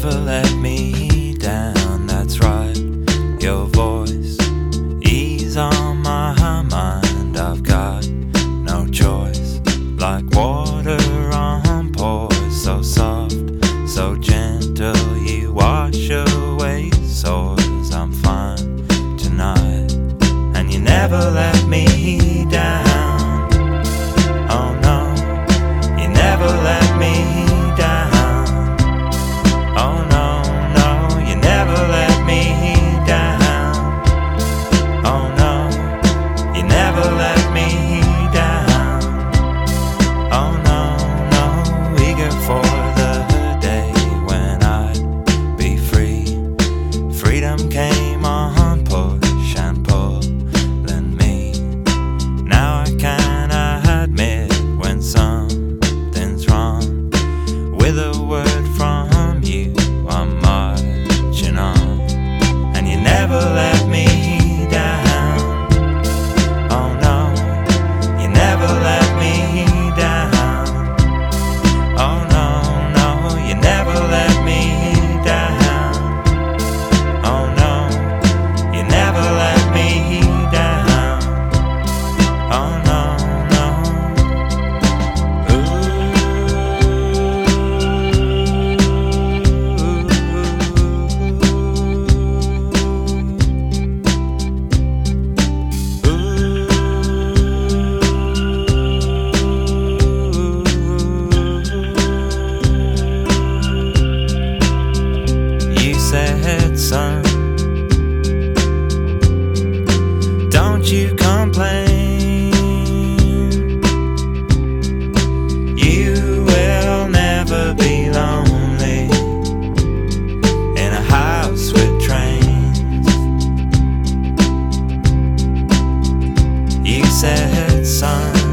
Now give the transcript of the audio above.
never let me down, that's right. Your voice, ease on my mind. I've got no choice. Like water on pores, so soft, so gentle. You wash away sores. I'm fine tonight, and you never let me down. Oh no, you never let me down. Oh no, no, you never let me down. Oh no, you never let me down. Oh no, no, eager for the day when I'd be free. Freedom came on push and pull in me. Now I can admit when something's wrong. With a word from you, I'm marching on, and you never let me down. Oh no, you never let me down. Oh no, no, you never let me down. Oh no, you never let me down. Oh no, no. You said, son, don't you complain. You will never be lonely in a house with trains. You said, son,